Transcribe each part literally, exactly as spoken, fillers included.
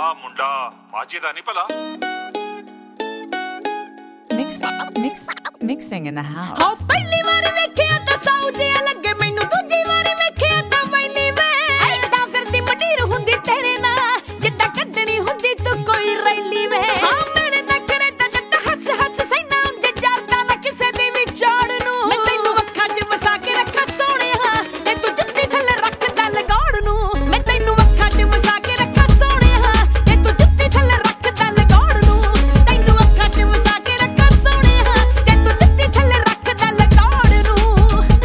ਮੁੰਡਾ ਮਾਝੇ ਦਾ ਨਹੀਂ ਭਲਾ Mix, mix, mixing in the house. ਹਾਂ ਪਹਿਲੀ ਵਾਰ ਵੇਖਿਆ ਤਾਂ ਸਾਊ ਜਿਹਾ ਲੱਗੇ ਮੈਨੂੰ ਦੂਜੀ ਵਾਰ ਵੇਖਿਆ ਤਾਂ ਵੈਲੀ ਵੇ ਐਦਾਂ ਫਿਰਦੀ ਮਟੀਰ ਹੁੰਦੀ ਤੇਰੇ ਨਾਲ ਜਿੱਦਾਂ ਕੱਢਣੀ ਹੁੰਦੀ ਤੂੰ ਕੋਈ ਰੈਲੀ ਵੇ ਹਾਂ ਮੇਰੇ ਨਖਰੇ ਤਾਂ ਜੱਟ ਹੱਸ ਹੱਸ ਸੈਨਾ ਉਂਝ ਜਰਦਾ ਨਾ ਕਿਸੇ ਦੀ ਵੀ ਝਾੜ ਨੂੰ ਮੈਂ ਤੈਨੂੰ ਅੱਖਾਂ 'ਚ ਵਸਾ ਕੇ ਰੱਖਾਂ ਸੋਹਣਿਆ ਤੇ ਤੂੰ ਜੁੱਤੀ ਥੱਲੇ ਰੱਖਦਾ ਲਗਾਉਣ ਨੂੰ ਮੈਂ ਤੈਨੂੰ ਅੱਖਾਂ 'ਚ ਵਸਾ ਕੇ ਰੱਖਾਂ ਸੋਹਣਿਆ ਤੇ ਤੂੰ ਜੁੱਤੀ ਥੱਲੇ ਰੱਖਦਾ ਲਗਾਉਣ ਨੂੰ ਤੈਨੂੰ ਅੱਖਾਂ 'ਚ ਵਸਾ ਕੇ ਰੱਖਾਂ ਸੋਹਣਿਆ ਤੇ ਤੂੰ ਜੁੱਤੀ ਥੱਲੇ ਰੱਖਦਾ ਲਗਾਉਣ ਨੂੰ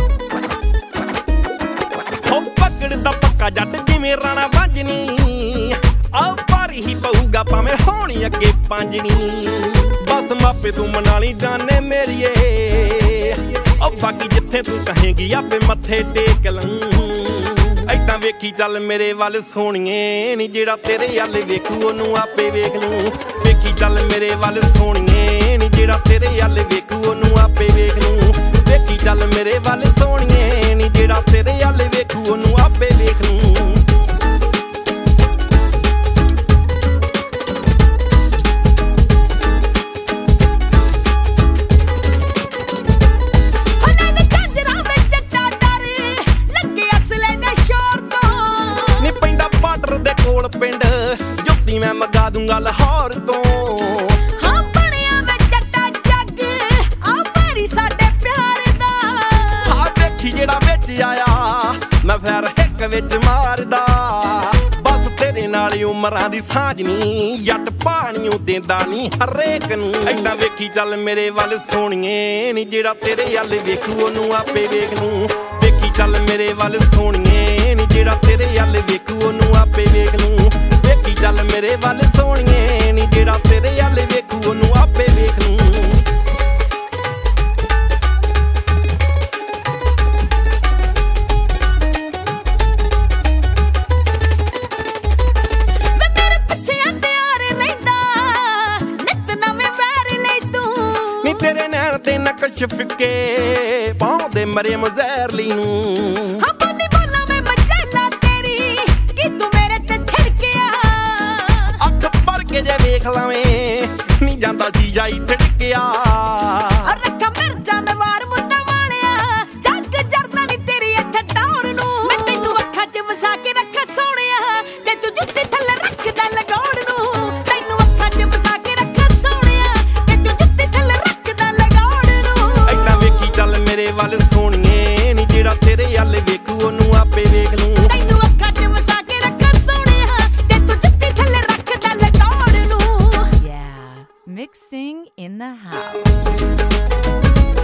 ਹੋ ਪਕੜਦਾ ਪੱਕਾ ਜੱਟ ਜਿਵੇਂ ਰਾਣਾ ਵਾਂਝਣੀ ਆ ਭਾਰੀ ਹੀ ਪਊਗਾ ਭਾਵੇਂ ਹੋਣੀ ਅੱਗੇ ਪੰਜਣੀ ਬਸ ਮਾਪੇ ਤੂੰ ਮਨਾ ਲਈ ਜਾਨੇ ਮੇਰੀਏ ਉਹ ਬਾਕੀ ਜਿੱਥੇ ਤੂੰ ਕਹੇਂਗੀ ਆਪੇ ਮੱਥੇ ਟੇਕ ਲਾਂ ਐਦਾਂ ਵੇਖੀ ਚੱਲ ਮੇਰੇ ਵੱਲ ਸੋਹਣੀਏ ਨੀ ਜਿਹੜਾ ਤੇਰੇ ਵੱਲ ਵੇਖੂ ਉਹਨੂੰ ਆਪੇ ਵੇਖ ਲੂੰ ਵੇਖੀ ਚੱਲ ਮੇਰੇ ਵੱਲ ਸੋਹਣੀਏ ਨੀ ਜਿਹੜਾ ਤੇਰੇ ਵੱਲ ਵੇਖੂ ਉਹਨੂੰ ਆਪੇ ਵੇਖ ਲੂੰ ਵੇਖੀ ਚੱਲ ਮੇਰੇ ਵੱਲ ਸੋਹਣੀਏ ਨੀ ਜਿਹੜਾ ਤੇਰੇ ਵੱਲ ਵੇਖੂ ਉਹਨੂੰ ਆਪੇ ਵੇਖ ਲੂੰ ਪਿੰਡ ਜੁੱਤੀ ਮੈਂ ਮਗਾ ਦੂੰਗਾ ਲਾਹੌਰ ਤੋਂ ਹਾਂ ਬਣਿਆ ਵੇ ਜੱਟਾ ਜੱਗ ਆ ਭਾਰੀ ਸਾਡੇ ਪਿਆਰ ਦਾ ਹਾਂ ਵੇਖੀ ਜਿਹੜਾ ਵਿੱਚ ਆਇਆ ਮੈਂ ਫੇਰ ਹਿੱਕ ਵਿੱਚ ਮਾਰਦਾ ਬਸ ਤੇਰੇ ਨਾਲ ਹੀ ਉਮਰਾਂ ਦੀ ਸਾਂਝ ਨੀ ਜੱਟ ਪਾਣੀਓ ਦੇਂਦਾ ਨੀ ਹਰੇਕ ਨੂੰ ਐਦਾਂ ਵੇਖੀ ਚੱਲ ਮੇਰੇ ਵੱਲ ਸੋਹਣੀਏ ਨੀ ਜਿਹੜਾ ਤੇਰੇ ਵੱਲ ਵੇਖੂ ਉਹਨੂੰ ਆਪੇ ਵੇਖ ਲੂੰ ਵੇਖੀ ਚੱਲ ਮੇਰੇ ਵੱਲ ਸੋਹਣੀਏ ਨੀ ਜਿਹੜਾ ਤੇਰੇ ਵੱਲ ਵੇਖੂ ਉਹਨੂੰ ਆਪੇ ਵੇਖ ਲੂੰ ਵੇਖੀ ਚੱਲ ਮੇਰੇ ਵੱਲ ਸੋਹਣੀਏ ਨੀ ਜਿਹੜਾ ਤੇਰੇ ਵੱਲ ਵੇਖੂ ਉਹਨੂੰ ਆਪੇ ਵੇਖ ਲੂੰ ਤੇਰੇ ਨੈਣ ਤੇ ਨਕਸ਼ ਫਿੱਕੇ ਪਾਉਂਦੇ ਮਰੇ ਮਜ਼ਹਿਰਲੀ ਨੂੰ ਹਾਂ ਬੋਲੀ ਬੋਲਾਂ ਮੈਂ ਮਜੈਲਾ ਤੇਰੀ ਕਿ ਤੂੰ ਮੇਰੇ ਤੇ ਛਿੜਕਿਆ ਅੱਖ ਭਰ ਕੇ ਜੇ ਵੇਖ ਲਾਵੇਂ ਨਹੀਂ ਜਾਂਦਾ ਜੀ ਜਾਈ ਥੜਕਿਆ ਰੱਖਾਂ ਮਿਰਜ਼ਾਂ ਨਵਾਰ ਮੁੱਦਾ ਵਾਲਿਆ ਜੱਗ ਜਰਦਾ ਨੀ ਤੇਰੀ ਇੱਥੇ ਟੌਰ ਨੂੰ ਮੈਂ ਤੈਨੂੰ ਅੱਖਾਂ 'ਚ ਵਸਾ ਕੇ ਰੱਖਾਂ ਸੋਹਣਿਆ ਤੇ ਤੂੰ ਜੁੱਤੀ ਥੱਲੇ ਰੱਖਦਾ ਲਗਾਉਣ ਨੂੰ ਤੈਨੂੰ ਅੱਖਾਂ 'ਚ ਵਸਾ ਕੇ ਰੱਖਾਂ ਸੋਹਣਿਆ ਤੇ ਤੂੰ ਜੁੱਤੀ ਥੱਲੇ ਚੱਲ ਮੇਰੇ ਵੱਲ ਸੋਹਣੀਏ ਨੀ ਜਿਹੜਾ ਤੇਰੇ ਵੱਲ ਵੇਖੂ ਉਹਨੂੰ ਆਪੇ ਵੇਖ ਲੂੰ ਤੈਨੂੰ ਅੱਖਾਂ 'ਚ ਵਸਾ ਕੇ ਰੱਖਾਂ ਸੋਹਣਿਆ ਤੇ ਤੂੰ ਜੁੱਤੀ ਥੱਲੇ ਰੱਖਦਾ ਲਗਾਉਣ ਨੂੰ Yeah, mixing in the house.